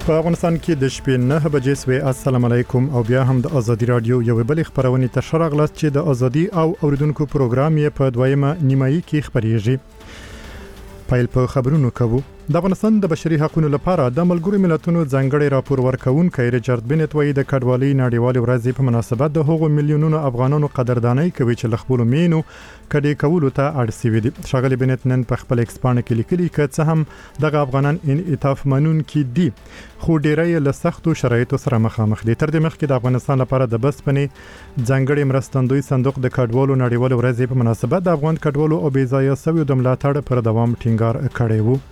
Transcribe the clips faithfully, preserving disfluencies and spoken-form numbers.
په افغانستان کې د شپې نه بجې سوي. السلام علیکم او بیا هم د ازادي رادیو یو بل خبرونه ته شرغلت چې د ازادي او اوریدونکو پروګرام یې په دویمه نیمایي کې خبريږي. پایل په خبرونو کوو. د افغانستان د بشري حقوقو لپاره د ملګرو ملتونو ځانګړي راپور ورکونکي ریچارډ بنت وایي د کډوالۍ نړیوال ورځ په مناسبت د هغو میلیونونو افغانانو قدرداني کوي چې لخپل مینو کډي کولو ته اړ سوي دي. شاغلي بنت نن په خپل ایکسپانه کې لیکلي چې څه هم دغه افغانان انعطاف منون کې دي خو ډیری له سختو شرایطو سره مخامخ دي. تر دې مخکې د افغانستان لپاره د بسپنې ځانګړي مرستندوی صندوق د کډوالو نړیوال ورځ په مناسبت د افغان کډوالو او بېځایه سوي د ملاتړ پر دوام ټینګار کړی وو.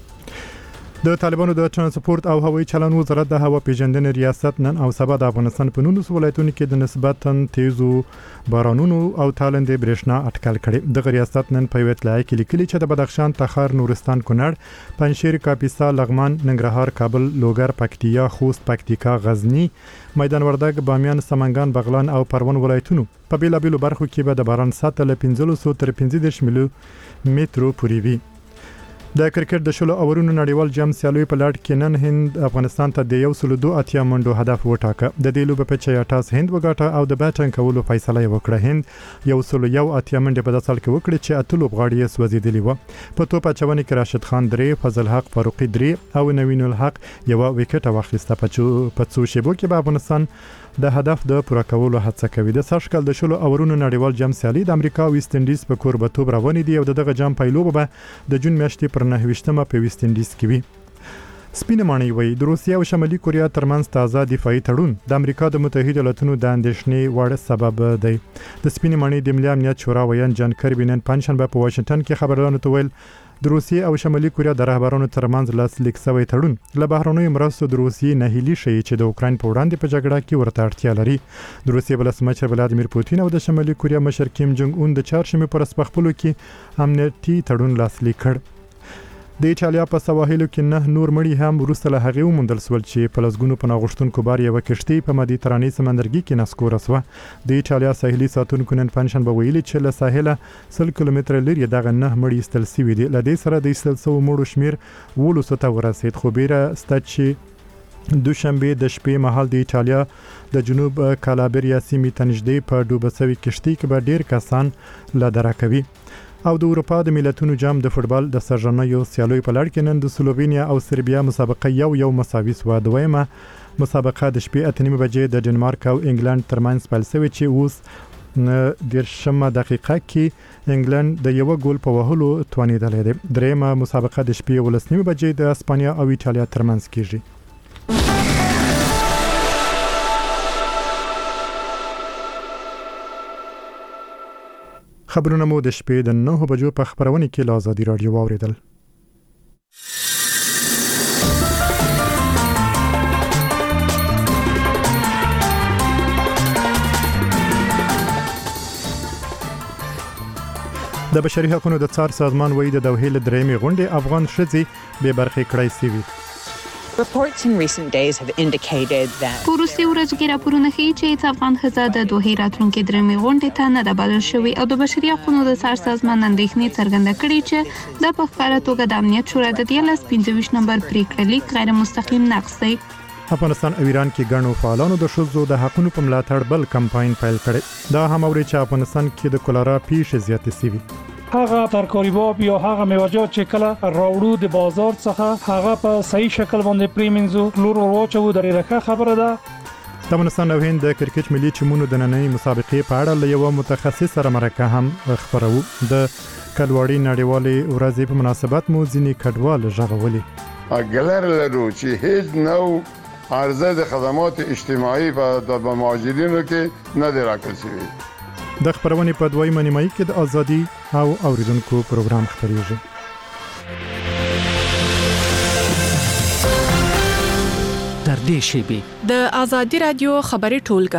د طالبانو د ترانسپورت او هوایي چلن وزارت د هوا پیژندنې ریاست نن او سبا د افغانستان په نولس ولایتونو کې د نسبتاً تیزو بارانونو او تالندې برېښنا اټکل کړي. د ریاست نن په ویټلای کې لیکلي چې د بدخشان، تخار، نورستان، کونړ، پنجشیر، کاپیسا، لغمان، ننګرهار، کابل، لوګر، پکتیا، خوست، پکتیکا، غزنی، میدان وردګ، بامیان، سمنګان، بغلان او پروان ولایتونو په بیلابیلو برخو کې به د باران سطح له پنځه سوه تر پنځه دېرش ملي مترو پورې وي. د کرکټ د شلو اورونو نړیوال جام سیالي په لړ کې نن هند افغانستان ته د یو سل دو اتیا منډو هدف وټاکه. د دې لوبې په چیاټاس هند وګټه او د بیټنګ کولو فیصله وکړه. هند یو سل یو اتیا منډه په داسل کې وکړه چې اتلو بغاړي یې سوځیدلی و. په توپ اچونې کې راشد خان درې، فضل حق فاروقي درې او نوین الحق یو وکټ واخیسته. په څو شیبو کې به افغانستان د هدف د پوره کولو هڅه کوي. د سرشکل د شلو اورونو نړیوال جام سیالي د امریکا او ویسټ انډیز په کوربتوب روان دي او دغه جام پایلوبه به د جون میاشتې پر نهه په ویسټ انډیز کې وي. سپینه ماڼۍ وایي د روسیې او شمالي کوریا ترمنځ تازه دفاعي تړون د امریکا د متحده ایالاتونو د اندېښنې وړ سبب دی. د سپینه ماڼۍ د ملي امنیت شورا ویان جان کربي نن پنځشنبه په واشنگټن کې خبرونه ته ویل د روسیې او شمالي کوریا د رهبرانو ترمنځ لاسلیک شوی تړون له بهرنیو مرستو د روسیې نه هیلي شي چې د اوکراین په وړاندې په جګړه کې ورته اړتیا لري. د روسیې ولسمشر ولادیمیر پوتین او د شمالي کوریا مشر کیم جونګ اون د چهارشنبه پر سپخپلو کې امنیتي تړون لاسلیک کړ. د ایټالیا په سواحلو کې نه نور مړي هم وروسته له هغې وموندل شول چې په لسګونو پناه غوښتونکو بار یوه کښتۍ په مدیترانې سمندرګي کې نسکوره شوه. د ایټالیا ساحلي ساتونکو نن پنجشنبه ویلي چې له ساحله سل کیلومتره لرې دغه نه مړي ایستل شوي دي. له دې سره د ایستل شوو مړو شمېر اوولسو ته ورسېد. خو بیره سته چې دوشنبه د شپې مهال د ایټالیا د جنوب کالابریا سیمې ته نږدې په ډوبه شوې کښتۍ کې به ډېر کسان لا دره کوي. او د اروپا د ملتونو جام د فوټبال د سرژنیو سیالیو په لړ کې نن د سلووینیا او سربیا مسابقه یو یو مساوي سوه. دویمه مسابقه د شپې اته نیمې بجې د ډنمارک او انګلند ترمنځ پیل شوې چې اوس دېرشمه دقیقه کې انګلند د یو ګول په وهلو توانېدلی دی. درېیمه مسابقه د شپې یولس نیمې بجې د اسپانیا او ایټالیا ترمنځ کیږي. خبرونه مو د شپې د نهه بجو په خبرونه کې له ازادي رادیو واوریدل. د بشري حقوقو د څار سازمان وایي د دوحې له درېیمې غونډې افغان ښځې بې برخې کړی شوي. Reports in recent days have indicated that په وروستي ورځو کې راپورونه ښیي چې افغان ښځه د دوحې راتلونکې درېیمې غونډې ته نه ده بلل شوې او د بشري حقوقو د څار سازمان اندېښنې څرګنده کړې چې دا په ښکاره توګه د امنیت شورا د دیارلس پنځه ویشت نمبر پریکړه لیک غیر مستقیم نقض دی. افغانستان او ایران کې ګڼو فعالانو د ښځو د حقوقو په ملاتړ بل کمپاین پیل کړی. دا هم اوري چې افغانستان کې د کولرا پیښې زیاتې شوي. هغه ترکاری باب یا هغه میوه‌جات چې کله راوړو د بازار څخه هغه په صحیح شکل باندې پریمنځو کلور ورواچو د ریخه خبره ده. د افغانستان او هند د کرکټ ملي ټیمونو د نننۍ مسابقې په اړه له یو متخصص سره مرکه هم خبرو. د کډوالۍ نړیوالې ورځې په مناسبت مو ځینې کډوال ژغولي. اګلر لرو چې هیڅ نو عرضه د خدمات اجتماعي په د مهاجرینو کې نه دی راکړل شوی. د خبرونې په دویمه نیمایي کې د ازادي او اوریدونکو پروګرام خبرېږي. تر دې شیبې د ازادي رادیو خبرې ټولګه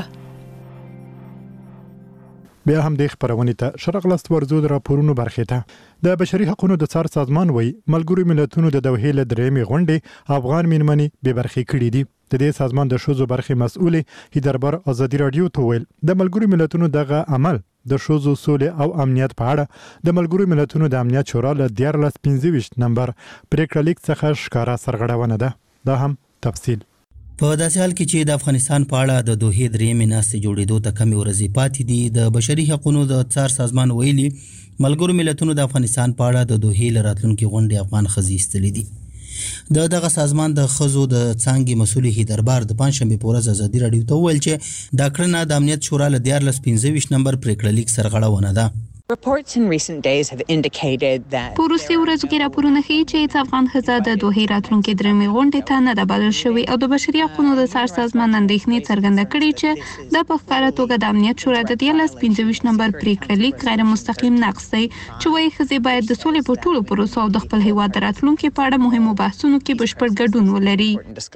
بیا هم د خبرونې ته شرغلست ورزو د راپورونو برخې ته د بشري حقوقو د څار سازمان وایي ملګرو ملتونو د دوحې له درېیمې غونډې افغان میرمنې بې برخې کړي دي. د دې سازمان د ښځو برخې مسؤل هیدربر ازادي رادیو ته ویل د ملګرو ملتونو دغه عمل د ښځو سولې او امنیت په اړه د ملګرو ملتونو د امنیت شورا له دیارلس پنځه ویشت نمبر پریکړه لیک څخه ښکاره سرغړونه ده. دا هم تفصیل. په داسې حال کې چې د افغانستان په اړه د دوحې درېیمې ناستې جوړېدو ته کمې ورځې پاتې دي، د بشري حقوقو د څار سازمان ویلي ملګرو ملتونو د افغانستان په اړه د دوحې له راتلونکي غونډې افغان ښځې ایستلې دي. د دغه سازمان د ښځو د څانګې مسؤل هیدربار د پنځشنبې په ورځ ازادي راډیو ته وویل چې دا کړنه د امنیت شورا له دیارلس پنځه ویشت نمبر پریکړه لیک سرغړونه ده. Reports in recent days have indicated that په وروستي ورځو کې راپورونه ښیي چې هیڅ افغان ښځه د دوحې راتلونکي درېیمې غونډې ته نه ده بلل شوې او د بشري حقوقو د څار سازمان اندېښنې څرګنده کړې چې دا په ښکاره توګه د امنیت شورا د دیارلس پنځه ویشت نمبر پریکړه لیک غیر مستقیم نقض دی چې وایي ښځې باید د سولې په ټولو پروسو او د خپل هیواد د راتلونکي په اړه مهمو بحثونو کې بشپړ ګډون ولري.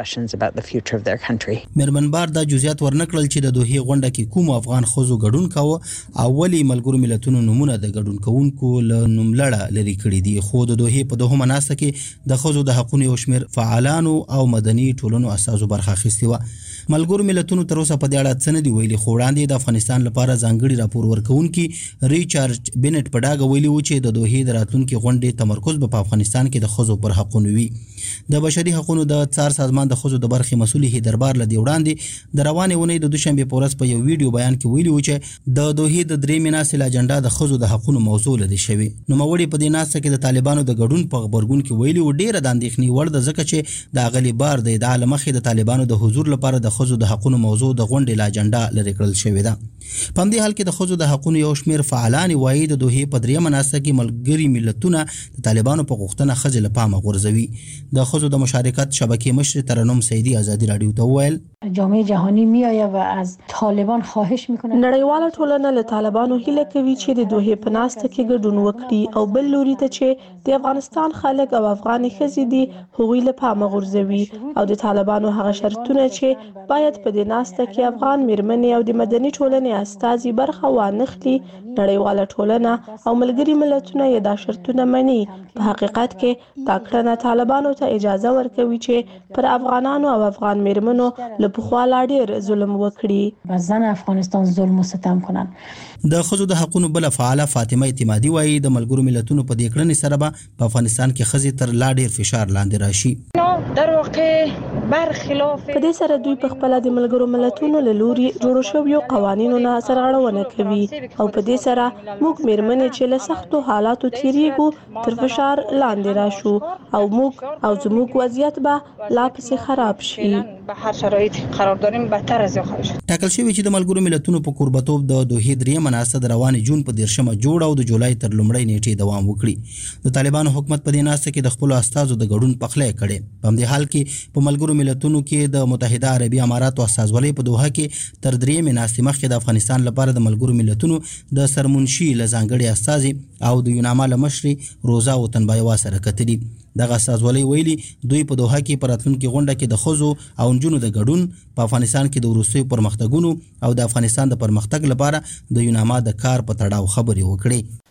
میرمن بار دا جزئیات ورنکړل چې د دوحې غونډه کې کوم افغان ښځو ګډون کاوه او ولې ملګرو ملتونو نمونه د ګډون کوونکو له نوملړه لري کړي دي. خو د دوحې په دغه مناسبه کې د ښځو د حقوقو یو شمېر فعالانو او مدني ټولنو اساسو برخه اخیستې وه. ملګرو ملتونو تر اوسه په دې اړه څه نه دي ویلي، خو وړاندې د افغانستان لپاره ځانګړي راپور ورکوونکي ریچارډ بینټ په ډاګه ویلي و چې د دوحې د راتلونکي غونډې تمرکز به په افغانستان کې د ښځو پر حقوقو وي. د بشري حقوقو د څار سازمان د ښځو د برخې مسؤل هیدربار لدی وړاندې د روانې اونۍ د دوشنبې په ورځ په یو ویډیو بیان کې ویلي و چې د دوحې د درېیمې ناستې اجنډا د ښځو د حقوقو موضوع لدی شوی. نوموړي په دې ناسته کې د طالبانو د ګډون په خبرګون کې ویلي و ډیره د اندېښنې وړ ده ځکه چې د اغلی بار د ادعا لمخې د طالبانو د حضور لپاره د ښځو د حقوقو موضوع د غونډې له اجنډا لرې کړل شوې ده. په همدې حال کې د ښځو د حقوقو یو شمېر فعالان وایي د دوحې په درېیمه ناسته کې ملګري ملتونه د طالبانو په غوښتنه ښځې له پامه غورځوي. د ښځو د مشارکت شبکې مشر ترنم سیدی ازادي راډیو ته وویل جامعه جهانی میآید و از طالبان خواهش میکنه نړیواله ټولنه له طالبانو هیله کوي چې د دوحې په ناسته کې ګډون وکړي او بل لوري ته چې د افغانستان خلک او افغان ښځې دي هغوی له پامه غورځوي او د طالبانو هغه شرطونه چې باید په دې ناسته کې افغان میرمنې او د مدني ټولنې استازي برخه وانخلي نړیواله ټولنه او ملګري ملتونه یې دا شرطونه مني. په حقیقت کې دا کړنه طالبانو ته اجازه ورکوي چې پر افغانانو او افغان میرمنو له پخوا لا ډېر ظلم وکړي. بزن افغانستان ظلم و ستم کنن. د ښځو د حقوقو بل فعاله فاطمه اعتمادي وایي د ملګرو ملتونو په دې کړنې سره به په افغانستان کې ښځې تر لا ډېر فشار لاندې راشي. در واقع برخلاف په دې سره دوی په خپل د ملګرو ملتونو له لوري جوړ شویو قوانینو نه سرغړونه کوي او په دې سره موږ میرمنې چې له سختو حالاتو تیریږو تر فشار لاندې راشو او موږ او زموږ وضعیت به لا پسې خراب شي. به هر شرایط قرار داریم بدتر از خواهد شد. ټاکل شوی چې د ملګرو ملتونو په کوربتوب د دوحې درېیمه ناسته د روانې جون په دیرشمه جوړه او د جولای تر لومړۍ نیټې دوام وکړي. د طالبانو حکومت په دې ناسته کې د خپلو استازو د ګډون پخلی کړی. په همدې حال کې په ملګرو ملتونو کې د متحده عربي اماراتو استازولۍ په دوحه کې تر درېیمې ناستې مخکې د افغانستان لپاره د ملګرو ملتونو د سرمنشي له ځانګړي استازي او د یوناما له مشرې روزا وطنبایوا سره کتلي. دغه استازولۍ ویلي دوی په دوحه کې په راتلونکي غونډه کې د ښځو او نجونو د ګډون په افغانستان کې د وروستیو پرمختګونو او د افغانستان د پرمختګ لپاره د یوناما د کار په تړاو خبرې وکړي.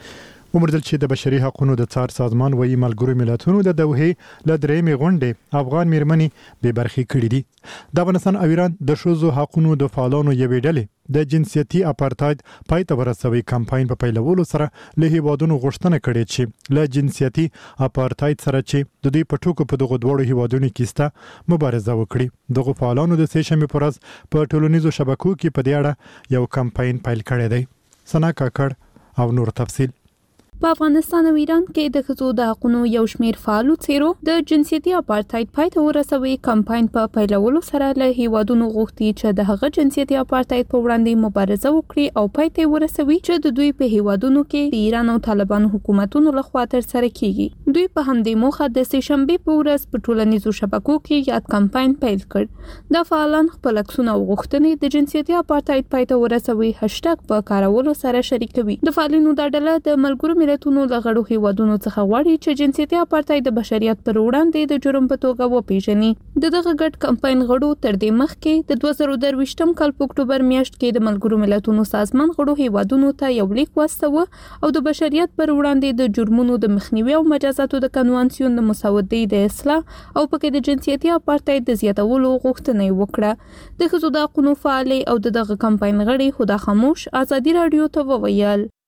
ومردل چې د بشري حقوقو د څار سازمان وایي ملګرو ملتونو د دوحې له درېیمې غونډې افغان میرمنې بې برخې کړي دي. د افغانستان او ایران د ښځو حقوقو د فعالانو یوې ډلې د جنسیتي اپارتاید پای ته ورسوي کمپاین په پیلولو سره له هیوادونو غوښتنه کړې چې له جنسیتي اپارتاید سره چې د دوی په ټوکو په دغو دواړو هیوادونو کې سته مبارزه وکړي. دغو فعالانو د سې شنبې په ورځ په ټولنیزو شبکو کې په دې اړه یو کمپاین پیل کړی دی. سنا کاکړ او نور تفصیل. په افغانستان او ایران کې د ښځو د حقوقو یو شمېر فعالو څیرو د جنسیتي اپارتاید پای ته ورسوي کمپاین په پیلولو سره له هیوادونو غوښتي چې د هغه جنسیتي اپارتاید په وړاندې مبارزه وکړي او پای ته ورسوي چې د دوی په هیوادونو کې د ایران او طالبانو حکومتونو لخوا ترسره کیږي. دوی په همدې موخه د سې شنبې په ورځ په ټولنیزو شبکو کې یاد کمپاین پیل کړ. د فعالان خپل عکسونه او غوښتنې د جنسیتي اپارتاید پای ته ورسوي هشټګ په کارولو سره شریکوي. د فعالینو دا ډله د ملګرو ملتونو د غړو هیوادونو څخه غواړي چې جنسیتي اپارتاید د بشریت پر وړاندې د جرم په توګه وپیژني. د دغه ګډ کمپاین غړو تر دې مخکې د دوه زره درویشتم کال په اکتوبر میاشت کې د ملګرو ملتونو سازمان غړو هیوادونو ته یو لیک واستاوه او د بشریت پر وړاندې د جرمونو د مخنیوي او مجازاتو د کنوانسیون د مسودې د اصلاح او پکې د جنسیتي اپارتاید د زیاتولو غوښتنه وکړه. د ښځو د حقوقو فعالې او دغه کمپاین غړي خدا خاموش ازادي راډیو ته وویل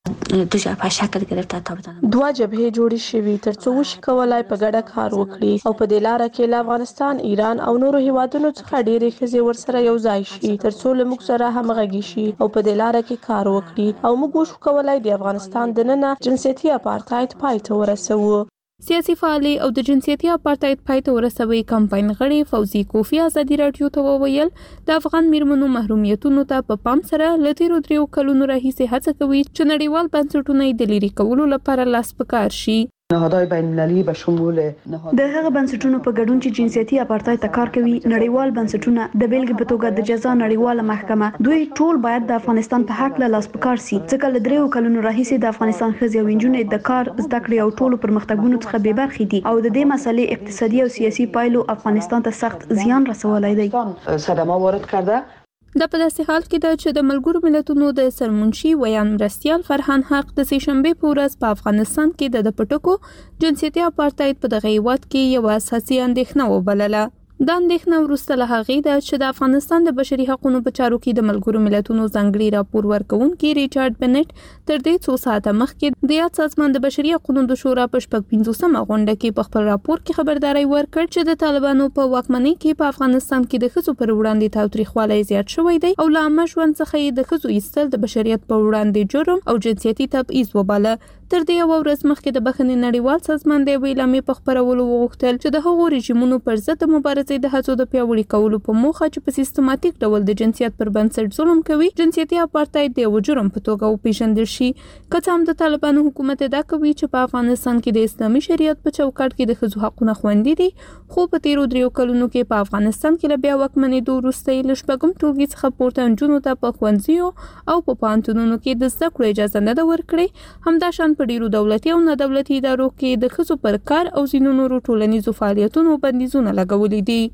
دو جبهه شکل گرفته تا بتونن دوه جبهې جوړې شوې ترڅو وشي کولای په ګډه کار وکړي او په دې لاره کې له افغانستان، ایران او نورو هیوادونو څخه ډېرې ښځې ورسره یو ځای شي ترڅو له موږ سره همغږي شي او په دې لاره کې کار وکړي او موږ وشو کولای د افغانستان دننه جنسیتي اپارټاید پای ته ورسوو. سیاسي فعالي او د جنسیتي اپارټاید پای ته ورسوي کمپاین غړي فوزي کوفی ازادي راډیو ته وویل د افغان میرمنو محرومیتونو ته په پام سره ل تیرو دریو کلونو راهیسې هڅه کوي چې نړیوال بنسټونه یې د لرې کولو لپاره لاس په کار شي. نهادهای بین المللي به شمول د هغه بنسټونو په ګډون چې جنسیتي اپارټاید ته کار کوي، نړیوال بنسټونه د بیلګې په توګه د جزا نړیواله محکمه، دوی ټول باید د افغانستان په حق له لاس په کار سي ځکه له دریو کلونو راهیسې د افغانستان ښځې او نجونې د کار، زده کړې او ټولو پرمختګونو څخه بې برخې دي او د دې مسلې اقتصادي او سیاسي پایلو افغانستان ته سخت زیان رسولی دی. صدمه وارد کرده. دا په داسې حال کې ده چې د ملګرو ملتونو د سرمنشي ویان مرستیال فرحان حق د سهشنبې په ورځ په افغانستان کې د پټکو جنسیتي اپارټاید په دغه هیواد کې یو اساسي اندېښنه وبلله. دا اندېښنه وروسته له هغې ده چې د افغانستان د بشري حقوقو په چارو کې د ملګرو ملتونو ځانګړي راپور ورکوونکي ریچارډ بنټ تر دې څو ساعته مخکې د یاد سازمان د بشري حقوقو د شورا په شپږ پنځوسمه غونډه کې په خپل راپور کې خبرداري ورکړ چې د طالبانو په واکمنۍ کې په افغانستان کې د ښځو پر وړاندې تاوتریخوالی زیات شوی دی او له عامه ژوند څخه یې د ښځو ایستل د بشریت په وړاندې جرم او جنسیتي تبعیض وباله. تر دې یوه ورځ مخکې د بخښنې نړیوال سازمان د یوې اعلامیې په خپرولو وغوښتل چې د هغو رژیمونو پر ضد د مبارزې د هڅو د پیاوړي کولو په موخه چې په سیستماتیک ډول د جنسیت پر بنسټ ظلم کوي، جنسیتي اپارټاید د یو جرم په توګه وپېژندل شي. که څه هم د طالبانو حکومت ادعا کوي چې په افغانستان کې د اسلامي شریعت په چوکاټ کې د ښځو حقونه خوندي دي، خو په تیرو دریو کلونو کې په افغانستان کې له بیا واکمنېدو وروسته یې له شپږم ټولګي څخه پورته نجونو ته په ښوونځیو او په پوهنتونونو کې د زده کړو اجازه نه ده ورکړې. همداشان په ډیرو دولتي او نه دولتي ادارو کې د ښځو پر کار او ځینو نورو ټولنیزو فعالیتونو بندیزونه لګولي دي.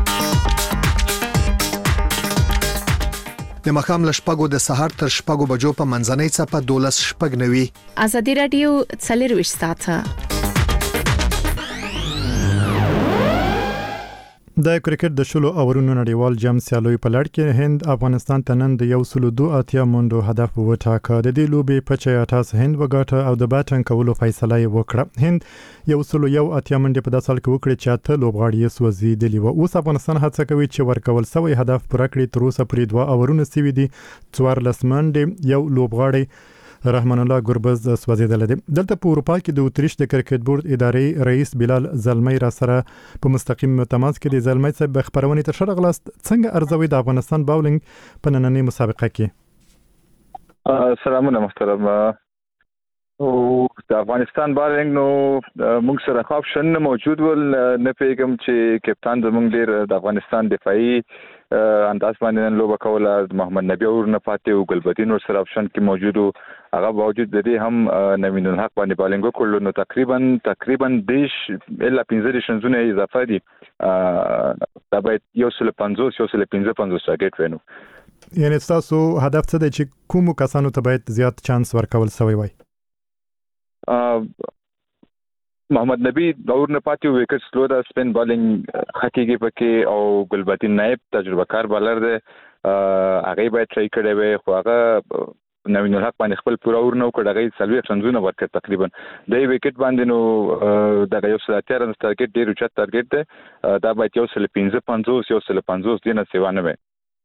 د مخام له شپږو د سهار تر شپږو بجو په منځنۍ څپه دولس شپږ نوي. ازادي راډیو څلرویشت ساعته. د کرکټ د شلو اورونو نړیوال جام سیالوي په لړ کې هند افغانستان ته نن د یو سلو دوه اتیا منډو هدف وټاکه. د دې لوبې په چیاټاس هند وګاټه او د بیټنګ کولو فیصله یې وکړه. هند یو سلو یو اتیا منډې په داسې حال کې وکړې چې اته لوبغاړي یې سوځېدلي وو. اوس افغانستان هڅه کوي چې ورکول سوی هدف پوره کړي. تر اوسه پورې دوه اورونه سوي دي، څوارلس منډې، یو لوبغاړی رحمان الله ګربز سوځیدل دي. دلته په اروپا کې د اتریش د کرکټ بورډ ادارې رئیس بلال زلمی را سره په مستقیم تماس کې د زلمی صاحب خبرونه تر شرغ لاست څنګه ارزوي د افغانستان باولینګ په نننۍ مسابقه کې. سلامونه محترم. او د افغانستان باولینګ نو موږ سره آپشن موجود ول، نه پیګم چې کپتان زموږ ډیر د افغانستان دفاعي انداز باندې لوبه کوله. محمد نبی اور نه پاتې او ګلبدین ور سره آپشن کې موجود وو. هغه باوجود د دې هم نوین الحق باندې بالینګ کولو نو تقریبا تقریبا دیش الا پنځه شنزونه اضافه دي. دا باید یو سل پنځوس یو سل پنځه پنځوس ټارګټ وینو. یعنی تاسو هدف څه دی چې کوم کسانو ته باید زیات چانس ورکول سوی وای؟ محمد نبی دور نه پاتې وکټ سلو دا سپین بالینګ خکېږي پکې او ګلبدین نایب تجربه کار بالر دی، هغه باید ټرای کړی وي خو هغه نوین الحق باندې خپل پوره ور نه کړ. هغه سلوي څنځونه ورکړ تقریبا د وکټ باندې نو د یو سل اتیا رن ټارګټ ډیر اوچت ټارګټ دی. دا باید یو سل پنځه پنځوس یو سل پنځوس دینه سیوانه وي.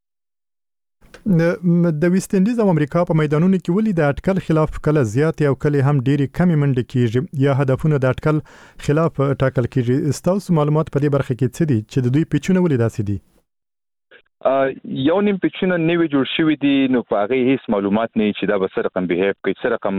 د ویسټ انډیز او امریکا په میدانونو کې ولې د اټکل خلاف کله زیات او کله هم ډېری کمی منډې کیږي یا هدفونه د اټکل خلاف ټاکل کیږي؟ تاسو معلومات په دې برخه کې څه دي چې د دوی پیچونه ولې داسې دي؟ یو نیم پیچونه نوی جوړ شوی دي، نو په هغه هیڅ معلومات نه چې دا به سره رقم بیهیو کوي، سره رقم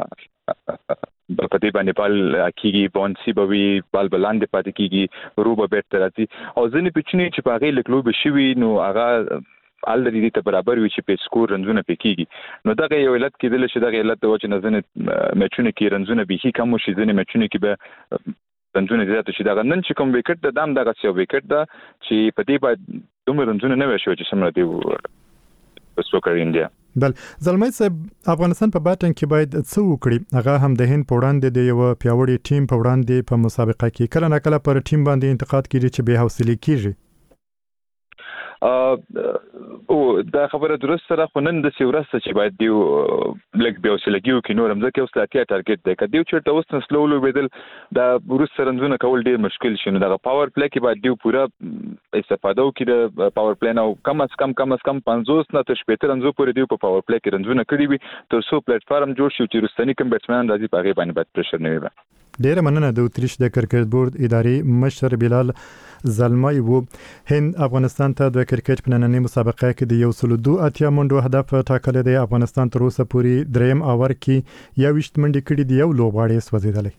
په دې باندې بال کیږي، بونسي به وي، بال بلاندې پاتې کیږي، رو به بیرته راځي. او ځینې پیچونه چې په هغه لیکلو به شوي نو هغه الری دې ته برابر وي چې په سکور رنزونه پکېږي. نو دغه یو علت کېدل چې دغه علت د وجه نه ځنې میچونه کې رنزونه به کم شي، ځنې میچونه کې به رنزونه زیات شي. دغه نن چې کوم وکټ د دام دغه څو وکټ دا چې په دې باید دومره رنزونه نه وشي چې سمره دی وسوکر انډیا. بل زلمی صاحب افغانستان په بیټنګ کې باید څه وکړي؟ هغه هم د هند په وړاندې د یو پیاوړي ټیم په وړاندې په مسابقه کې کله نه کله پر ټیم باندې انتقاد کیږي چې بې حوصله کیږي. او دا خبره درست سره خو نن د سیورسته چې باید دیو لګ بیا وسلګیو کې نورم ځکه اوس لاتیا ټارګټ دی کدیو چې توس نسلولو بدل دا ورس سرنځونه کول ډیر مشکل شونه دا پاور پلی کې باید دیو پورا استفاده وکړي د پاور پلی نو کم از کم کم از کم پنځوس نه تر شپږ رنځو پورې دیو په پاور پلی کې رنځونه کړی وي تر څو پلیټ فارم جوړ شي چې رستنی کم بیټسمن راځي په هغه باندې باید پرشر نه وي. ډیره مننه د اتریش د کرکټ بورډ اداري مشر بلال زلمای وو. هند افغانستان ته د کرکټ په نننۍ مسابقه کې د یو سل دوه اتیا منډو هدف ټاکل دی. افغانستان تر اوسه پورې دریم اور کې یو وشت منډې کړې دی، یو لوبغاړی سوځیدلی.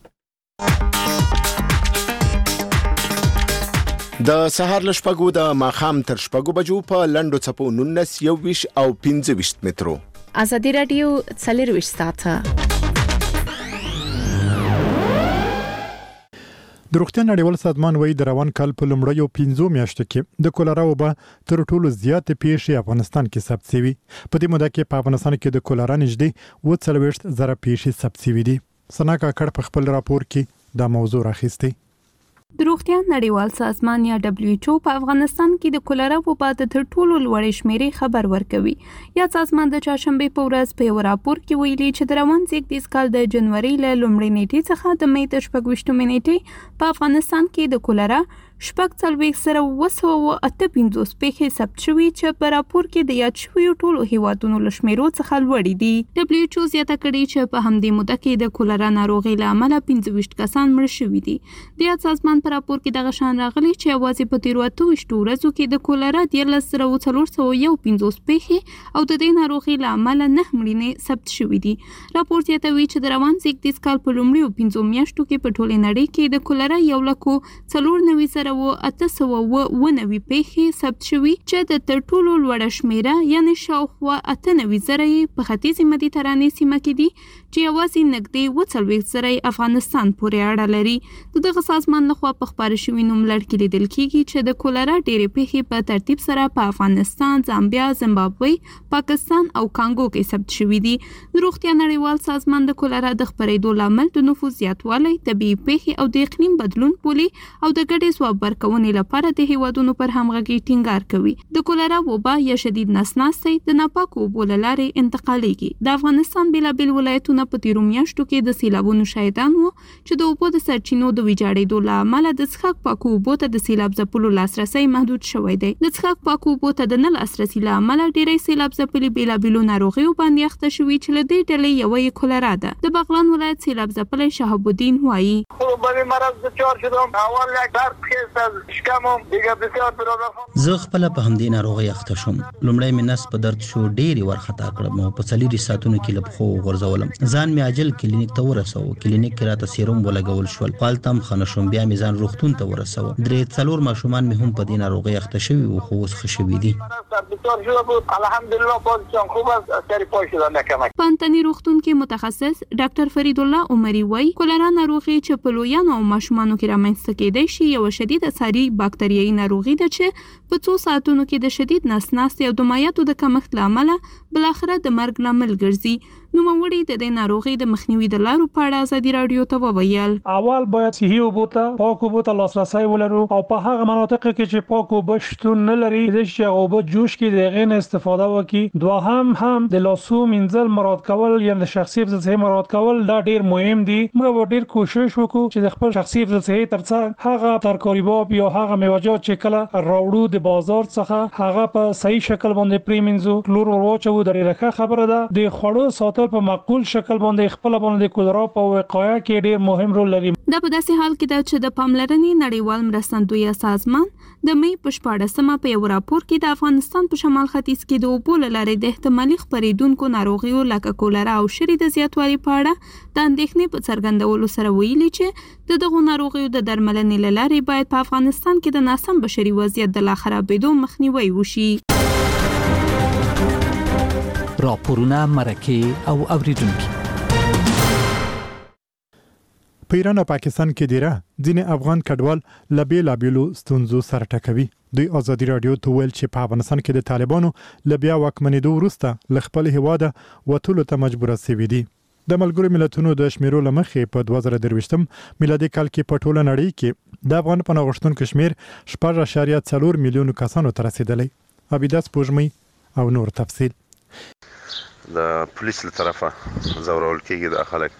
د سهار له شپږو د ماښام تر شپږو بجو په لنډو څپو نولس یو ویش او پنځه ویشت مترو. ازادي رادیو څلور ویشت ساعته. د روغتیا نړیوال سازمان وايي د روان کال په لومړیو پنځو میاشتو کې د کولرا وبا تر ټولو زیات پیښې افغانستان کې ثبت شوي. په دې موده کې په افغانستان کې د کولرا نږدې اووه څلوېښت زره پیښې ثبت شوي دي. ثنا کاکړ په خپل راپور کې دا موضوع راخیستی. د روغتیا نړیوال سازمان یا دبليو ایچ او په افغانستان کې د کولرا وبا د تر ټولو لوړې شمیرې خبر ورکوي. یا سازمان د چهارشنبه په ورځ په یو راپور کې ویلي چې د روان زیږدیز کال د جنوري له لومړۍ نیټې څخه د مې د شپږویشتمې نیټې په افغانستان کې د کولرا شپږ څلوېښت زره اووه سوه اته پنځوس پیښې ثبت شوي چې په راپور کې د یاد شویو ټولو هیوادونو له شمیرو څخه لوړې دي. دبليو ایچ او زیاته کړې چې په همدې موده کې د کولرا ناروغۍ له امله پنځه ویشت کسان مړه شوي دي. د یاد سازمان په راپور کې دغه شان راغلي چې یوازې په تیرو اته ویشتو ورځو کې د کولرا دیارلس زره څلور سوه یو پنځوس پیښې او د دې ناروغۍ له امله نه مړینې ثبت شوي دي. راپور زیاتوي چې د روان زیږدیز کال په لومړیو پنځو میاشتو کې په ټولې نړۍ کې د کولرا یو لکو څلور نوي زره اته سوه اووه نوي پیښې ثبت شوي چې د تر ټولو لوړه شمیره یعنې شاوخوا اته نوي زره په ختیځې مدیترانې سیمه کې دي چې یوازې نږدې اووه څلوېښت زره افغانستان پورې اړه لري. د دغه سازمان لخوا په خپاره شوي نوملړ کې لیدل کېږي چې د کولرا ډېرې پیښې په ترتیب سره په افغانستان، زامبیا، زمبابوې، پاکستان او کانګو کې ثبت شوي دي. د روغتیا نړیوال سازمان د کولرا د خپرېدو لامل د نفوس زیاتوالی، طبیعي پیښې او د اقلیم بدلون بولي او د ګډې ځواب ورکونې لپاره د هیوادونو پر همغږي ټینګار کوي. د کولرا وبا یا شدید نسناستي د ناپاکو اوبو له لارې انتقالیږي. د افغانستان بیلابیل ولایتونه په تیرو میاشتو کې د سیلابونو شاهدان وو چې د اوبو د سرچینو د ویجاړېدو له امله د څښاک پاکو اوبو ته د سیلاب ځپلو لاسرسی محدود شوی دی. د څښاک پاکو اوبو ته د نه لاسرسي له امله ډېری سیلاب ځپلي بیلابیلو ناروغیو باندې اخته شوي چې له دې ډلې یوه یې کولرا ده. د بغلان ولایت سیلاب ځپلی شهاب الدین وایي زه خپل په همدې ناروغي اخته شوم. لومړی مې نس په درد شو، ډېری ورخطا کړم او په څلورو ساعتونو کې له پښو غورځولم. ځان مې عاجل کلینیک ته ورسو. کلینیک کې راته سیروم ولګول شول. هلته هم ښه نه شوم. بیا مې ځان روغتون ته ورسو. درې څلور ماشومان مې هم په دې ناروغي اخته شوي وو خو اوس ښه شوي دي. په انتني روغتون کې متخصص ډاکټر فرید الله عمري وایي کولرا ناروغي چې په لویانو او ماشومانو کې رامنځته کېدای شي یو شدید ساري باکتریایي ناروغي ده چې په څو ساعتونو کې د شدید نسناستي او د مایعاتو د کمښت له امله بلاخره د مرګ لامل ګرځي. نوموړي د دې ناروغي د مخنیوي د لارو په اړه ازادي رادیو ته وویل. اول باید صحي اوبو ته پاک اوبو ته لاسرسی ولرو او په هغه مناطق کې چې پاک اوبه شتون نه لري د چې اوبه جوش کې د غین استفاده وکړي. دوهم هم د لاسو منځل مراد کول یا د شخصي حفظ مراد کول دا ډیر مهم دي. موږ ډیر کوشش وکړو چې د خپل شخصي حفظ ترڅنګ هغه ترکاریباب یا هغه میوه‌جات چې کله راوړو د بازار څخه هغه په صحیح شکل باندې پریمنځو کلور ورواچو د ریخه خبره ده. د خوړو ساتل په معقول شکل باندې خپل باندې کولرا په وقایه کې ډیر مهم رول لري. دا په داسې حال کې ده چې د پاملرنې نړیوال مرستندویه سازمان د مې په شپاړسمه په یو راپور کې د افغانستان په شمال ختیځ کې د اوبو له لارې د احتمالي خپرېدونکو ناروغیو لکه کولرا او شری د زیاتوالي په اړه د اندېښنې په څرګندولو سره ویلي چې د دغو ناروغیو د درملنې له لارې باید په افغانستان کې د ناسم بشري وضعیت د لا خرابېدو مخنیوی وشي. راپورونه مرکه او اوریدونکو په ایران او پاکستان کې دیره ځینې افغان کډوال له بېلابېلو ستونزو سره ټکوي. دوی ازادي رادیو ته ویل چې په افغانستان کې د طالبانو له بیا واکمنېدو وروسته له خپل هیواده وتلو ته مجبوره سوي دي. د ملګرو ملتونو د شمیرو له مخې په دوه زره درویشتم میلادي کال کې په ټوله نړۍ کې د افغان پناه غوښتونکو شمیر شپږ اعشاریه څلور میلیونو کسانو ته رسیدلی. عبیدات سپوږمۍ او نور تفصیل. د پولیس له طرفه زورول کېږي د خلک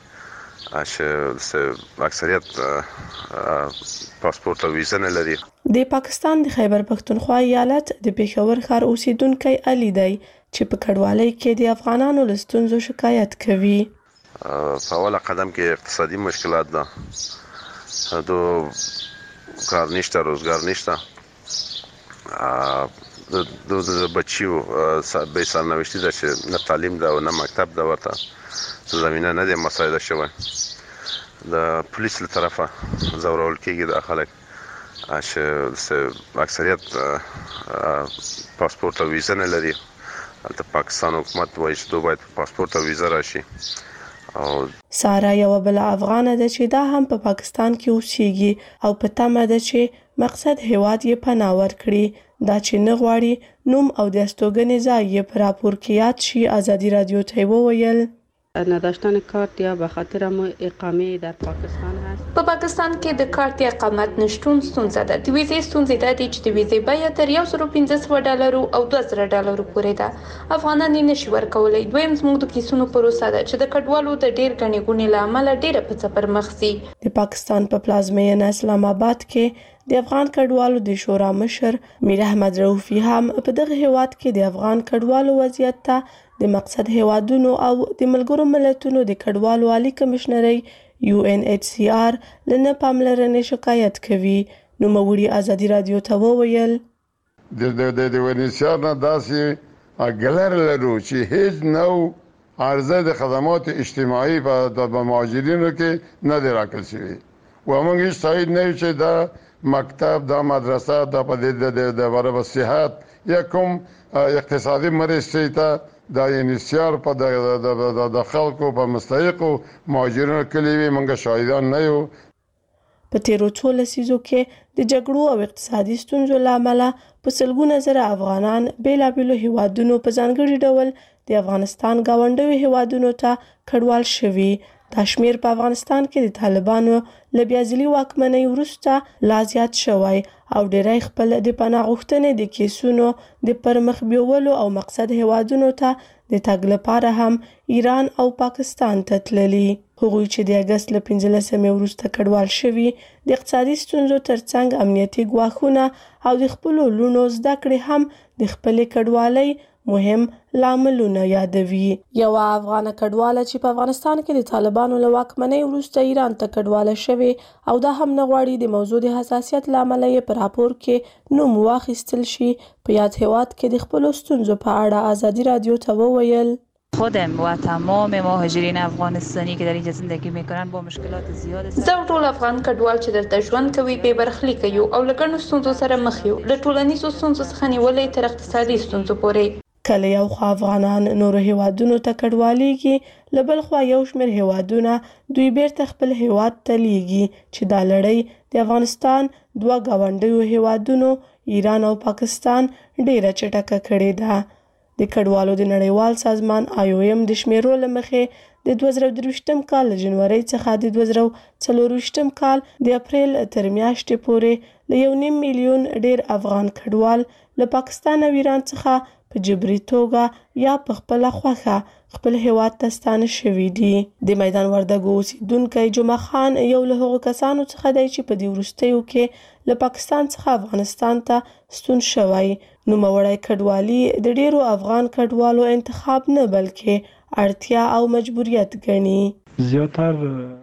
چې اکثریت پاسپورت او ویزه نه لري. د پاکستان د خیبر پښتونخوا ایالت د پېښور ښار اوسیدونکی علي دی چې په کډوالۍ کې د افغانانو له ستونزو شکایت کوي. په اوله قدم کې اقتصادي مشکلات ده، دو کار نشته، روزګار نشته، د د بچیو به سرنوشتي ده چې نه تعلیم ده او نه مکتب ده، ورته زمینه نه ده مساعده شوی. د پولیس له طرفه زورول کېږي د خلک چې اکثریت پاسپورت او ویزه نه لري. د پاکستان حکومت وایي چې دوی باید پاسپورت او ویزه راشي. او سارا یو بل افغانه ده چې دا هم په پا پاکستان کې اوسېږي او په تمه ده چې مقصد هیواد یې پناه ورکړي. دا چې نه غواړي نوم او د استوګنې ځای یې په راپور کې یاد شي. آزادي رادیو ته وویل نداشتن کارت یا به خاطر مو اقامه در پاکستان هست. په پاکستان کې د کارت یا اقامت نشټون ستونزه ده. د ویزې ستونزې ده چې د ویزې بیه تر یو سل او پنځه سوه ډالرو او دوه زره ډالرو پورې ده. افغانان یې نشي ورکولی. دویم زموږ د کیسونو پروسه ده چې د کډوالو د ډېر ګڼې ګوڼې له امله ډېره پڅه پر مخ ځي. د پاکستان په پلازمینه اسلام آباد کې د افغان کډوالو د شورا مشر میر احمد رؤفي هم په دغه هیواد کې د افغان کډوالو وضعیت ته د مقصد هیوادونو او د ملګرو ملتونو د کډوالو عالی کمشنرۍ یو ان ایچ سی آر لنه پاملرنې شکایت کوي. نوموړي آزادي رادیو ته وویل د د د ونیسیار نه داسې اګلر لرو چې هیڅ نو عرضه د خدمات اجتماعي په مهاجرینو کې نه دی راکړل شوی. و موږ هیڅ تایید نه چې دا مکتب، دا مدرسه، دا په د د برابر صحت یا کوم اقتصادي مرستې ته دا انیسیار په د خلکو په مستحقو مهاجرینو کلی وي. موږ شاهدان نه یو. په تیرو څو لسیزو کې د جګړو او اقتصادي ستونزو له امله په سلګونه زره افغانان بیلابیلو هیوادونو په ځانګړي ډول د افغانستان ګاونډیو هیوادونو ته کډوال شوي. دا شمیر په افغانستان کې د طالبانو له بیا ځلي واکمنۍ وروسته لا زیات شوی او ډېری خپل د پناه غوښتنې د کیسونو د پرمخ بیولو او مقصد هیوادونو ته د تګ لپاره هم ایران او پاکستان ته تللي. هغوی چې د اګست له پنځلسمې وروسته کډوال شوي د اقتصادي ستونزو ترڅنګ امنیتي ګواښونه او د خپلو لوڼو زده کړې هم د خپلې کډوالۍ مهم لاملونه یادوي. یو افغان کډواله چې په افغانستان کې د طالبانو له واکمنۍ وروسته ایران ته کډواله شوې او دا هم نه غواړي د موضوع د حساسیت له امله یې په راپور کې نوم واخیستل شي. په یاد هیواد کې د خپلو ستونزو په اړه آزادی رادیو ته وویل خودم و تمام مهاجرین افغانستانی که در اینجا زندگی میکنن با مشکلات زیاد است. زه ټول افغان کډوال چې دلته ژوند کوي بې برخلیکه یو او له ګڼو ستونزو سره مخ یو، له ټولنیزو ستونزو څخه نیولې تر اقتصادي ستونزو پورې. کله یو خوا افغانان نورو هیوادونو ته کډوالیږي، له بل خوا یو شمېر هیوادونه دوی بیرته خپل هیواد ته لیږي چې دا لړۍ د افغانستان دوه ګاونډیو هیوادونو ایران او پاکستان ډیره چټکه کړې ده. د کډوالو د نړیوال سازمان آی او ایم د شمیرو له مخې د دوه زره درویشتم کال له جنورۍ څخه د دوه زره څلورویشتم کال د اپریل تر میاشتې پورې له یو نیم میلیون ډیر افغان کډوال له پاکستان او ایران څخه په جبري توګه یا په خپله خوښه خپل هیواد ته ستانه شوي دي. د میدان وردګو اوسیدونکی جمعه خان یو له هغو کسانو څخه دی چې په دې وروستیو کې له پاکستان څخه افغانستان ته ستون شوی. نوموړی کډوالي د ډیرو افغان کډوالو انتخاب نه بلکې اړتیا او مجبوریت ګڼي. زیاتر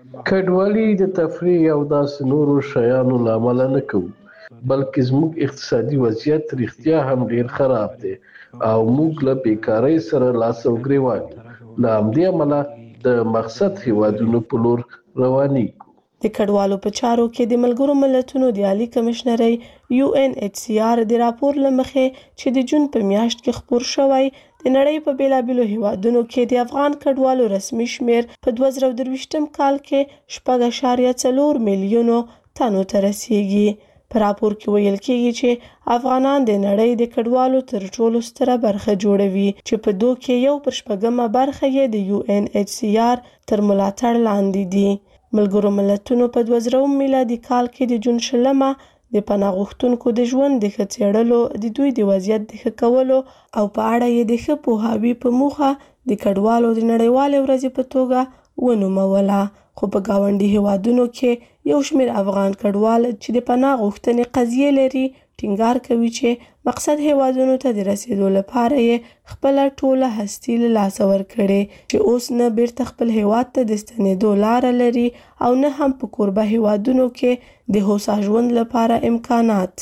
کډوالي د تفریح او داسې نورو شیانو له امله نه کوو، بلکې زموږ اقتصادي وضعیت رښتیا هم ډیر خراب دی او موږ له بیکارۍ سره لاس او ګریوان یو. له همدې امله د مقصد هیوادونو په لور روانېږو. د کډوالو په چارو کې د ملګرو ملتونو د عالی کمشنرۍ یو ان ایچ سی آر د راپور له مخې چې د جون په میاشت کې خپور شوی د نړۍ په بیلابیلو هیوادونو کې د افغان کډوالو رسمي شمیر په دوه زره درویشتم کال کې شپږ اعشاریه څلور میلیونو تنو ته رسیږي. په راپور کې ویل کېږي چې افغانان د نړۍ د کډوالو تر ټولو ستره برخه جوړوي چې په دوه کې یو پر شپږمه برخه یې د یو ان ایچ سی آر تر ملاتړ لاندې دي. ملګرو ملتونو په دوه زره میلادي کال کې د جون شلمه د پناه غوښتونکو د ژوند د ښه څېړلو، د دوی د وضعیت د ښه کولو او په اړه یې د ښه پوهاوي په موخه د کډوالو د نړیوالې ورځې په توګه ونوموله. خو په ګاونډي هیوادونو کې یو شمېر افغان کډوال چې د پناه غوښتنې قضیې لري ټینګار کوي چې مقصد هیوادونو ته د رسیدو لپاره یې خپله ټوله هستي له لاسه ورکړې چې اوس نه بیرته خپل هیواد ته د ستنېدو لاره لري او نه هم په کوربه هیوادونو کې د هوسا ژوند لپاره امکانات.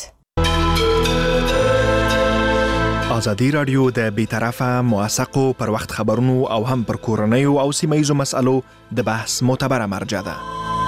ازادي رادیو د بیطرفه موثقو پر وخت خبرونو او هم پر کورنیو او سیمه‌ییزو مسألو د بحث معتبره مرجع ده.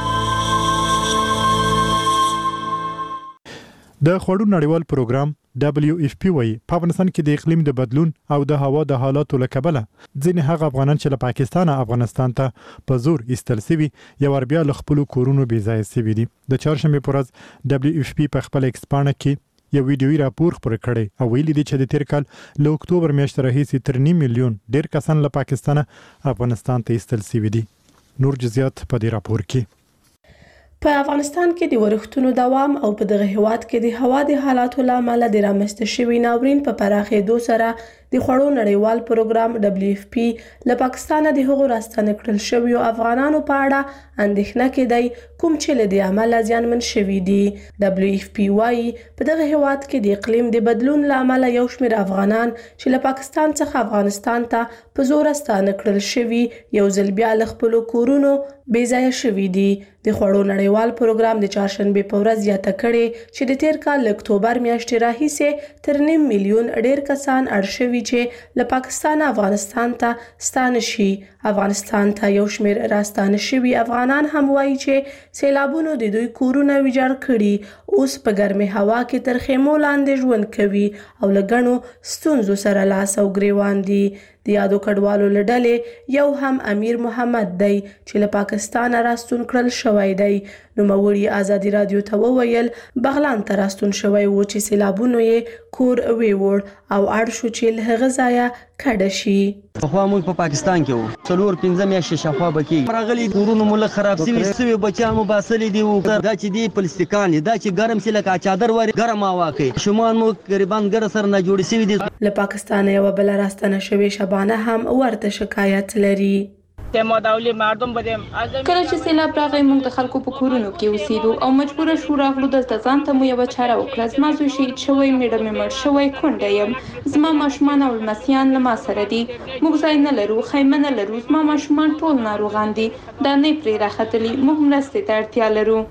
د خوړو نړیوال پروګرام دبليو اف پی وايي په افغانستان کې د اقلیم د بدلون او د هوا د حالاتو له کبله ځینې هغه افغانان چې له پاکستان افغانستان ته په زور ایستل شوي یو ور بیا له خپل کورونو بې ځای شوي دي. د چهارشنبه په ورځ دبليو اف پی په خپل ایکسپانه کې یو ویډیوي راپور خپور کړی او ویلي دي چې د تیر کال له اکتوبر میاشتې راهیسې تر نیم میلیون ډیر کسان له پاکستان افغانستان ته ایستل شوي دي. نور جزئیات په دې راپور کې. په افغانستان کې د ورښتونو دوام او په دغه هیواد کې د هوا د حالاتو له امله د رامنځته شوي ناورین په پراخېدو سره د خوړو نړیوال پروګرام دبليو اف پی له پاکستان د هغو راستنه کړل شویو افغانانو په اړه اندېښنه کې دی کوم چې له دې امله زیانمن شوي دي. دبليو اف پی وايي په دغه هیواد کې د اقلیم د بدلون له امله یو شمېر افغانان چې له پاکستان څخه افغانستان ته په زور راستنه کړل شوي یو ځل بیا له خپلو کورونو بې ځایه شوي دي. د خوړو نړیوال پروګرام د چهارشنبې په ورځ زیاته کړې چې د تیر کال له اکتوبر میاشتې راهیسې تر نیم میلیون ډیر کسان اړ شوي چې له پاکستان افغانستان ته ستانه شي. افغانستان ته یو شمېر راستانه شوي افغانان هم وایي چې سیلابونو د دوی کورونه ویجاړ کړي، اوس په ګرمې هوا کې تر خیمو لاندې ژوند کوي او له ګڼو ستونزو سره لاس او ګریوان دي. د یادو کډوالو له ډلې یو هم امیر محمد دی چې له پاکستان راستون کړل شوی دی. نوموړي ازادي رادیو ته وویل بغلان ته راستون شوی و چې سیلابونو یې کور ویوړ او اړ شو چې له هغه ځایه کډه شي. خو موږ په پاکستان کې وو څلور پنځه میاشتې شاوخوا به کېږي راغلي کورونه مو له خراب سوي سوي بچیان مو باسلي دي دا چې دي پلستیکان دا چې ګرم سي لکه چادر وری ګرم هوا کوي شومان مو غریبان ګر سره نه جوړ سوي دي. له پاکستان یو بل راستنه شوی شبانه هم ورته شکایت لري. کله چې سیلاب راغی موږ د خلکو په کورونو کې اوسېدو او مجبوره شو راغلو دلته ځان ته مو یوه چاره وکړه. زما زوی شهید شوی، میړه مې مړ شوی، کونډه یم، زما ماشومان او لمسیان له ما سره دي، موږ ځای نه لرو، خیمه نه لرو، زما ماشومان ټول ناروغان دي، دانې پرې راختلي، موږ مرستې ته اړتیا لرو.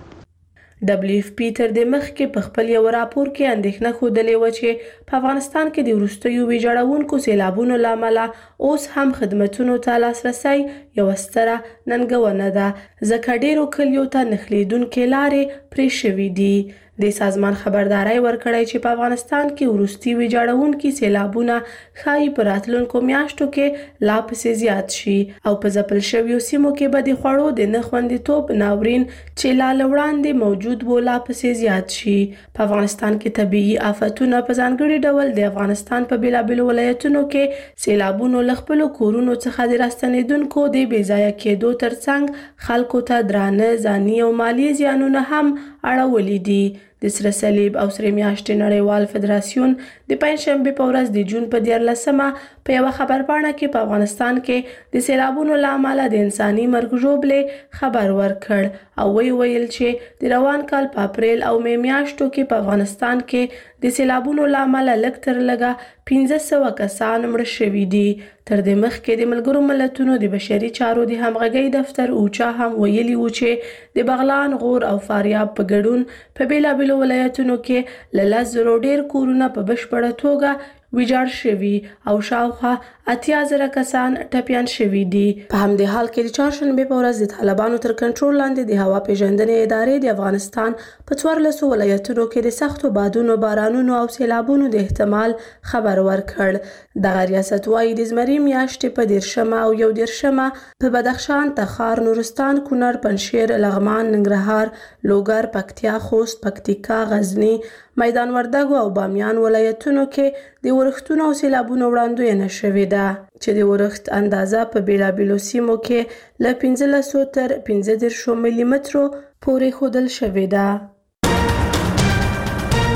دبليو اف پی تر دې مخکې په خپل یو راپور کې اندېښنه ښودلې وه چې په افغانستان کې د وروستیو ویجاړونکو سیلابونو له امله اوس هم خدمتونو ته لاسرسی یوه ستره ننګونه ده ځکه ډېرو کلیو ته نښلېدونکې لارې پرې شوي دي. د سازمان خبرداری ورکړی چې په افغانستان کې وروستي ویجاړونکي سیلابونه ښایي په راتلونکو میاشتو کې لا پسې زیات شي او په ځپل شویو سیمو کې به د خوړو د نه خوندیتوب ناورین چې لا له وړاندې موجود و لا پسې زیات شي. په افغانستان کې طبیعي آفتونه په ځانګړي ډول د افغانستان په بېلابېلو ولایتونو کې سیلابونو له خپلو کورونو څخه د راستنېدونکو د بې ځایه کېدو ترڅنګ خلکو ته درانه ځاني او مالي زیانونه هم اړولي دي. د سره صلیب او سرې میاشتې نړیوال فدراسیون د پنجشنبې په ورځ د جون په دیارلسمه په یوه خبرپاڼه کې په افغانستان کې د سیلابونو له امله د انساني مرګ ژوبلې خبر ورکړ او وی ویل چې د روان کال په اپریل او مې میاشتو کې په افغانستان کې د سیلابونو له امله لږ تر لږه پنځه سوه کسان مړه شوي دي. تر دې مخکې د ملګرو ملتونو د بشري چارو د همغږۍ دفتر اوچا هم ویلي و چې د بغلان، غور او فاریاب په ګډون په بېلابېلو ولایتونو کې له لس زرو ډېر کورونه په بشپړه توګه ویجاړ شوي او شاوخوا اتیا زره کسان ټپیان شوي دي. په همدې حال کې د چهارشنبې په ورځ د طالبانو تر کنټرول لاندې د هوا پیژندنې ادارې د افغانستان په څوارلسو ولایتونو کې د سختو بادونو، بارانونو او سیلابونو د احتمال خبر ورکړ. دغه ریاست وایي د زمري میاشتې په دېرشمه او یو دېرشمه په بدخشان، تخار، نورستان، کونړ، پنجشیر، لغمان، ننګرهار، لوګر، پکتیا، خوست، پکتیکا، غزني، میدان وردګو او بامیان ولایتونو کې د ورښتونو او سیلابونو وړاندوینه شوې ده چې د ورښت اندازه په بېلابېلو سیمو کې له پنځلسو تر پنځه دېرشو ملي مترو پورې ښودل شوې ده.